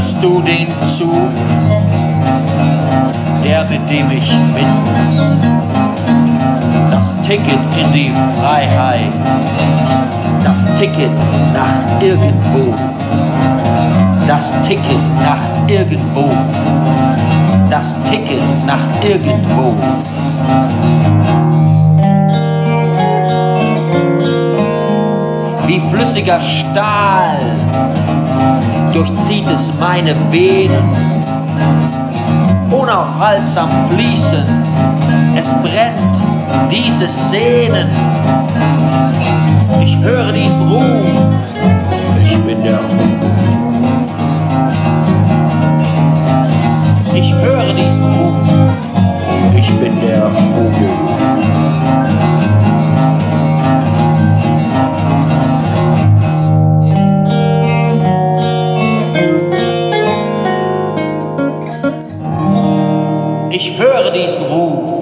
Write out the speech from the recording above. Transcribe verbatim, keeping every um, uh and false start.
Hörst du den zu, der mit dem ich mit das Ticket in die Freiheit, das Ticket nach irgendwo, das Ticket nach irgendwo, das Ticket nach irgendwo. Wie flüssiger Stahl durchzieht es meine Venen, unaufhaltsam fließen, es brennt, diese Szenen. Ich höre diesen Ruf, ich bin der Ich höre diesen Ruf, ich bin der Vogel. Ich höre diesen Ruf,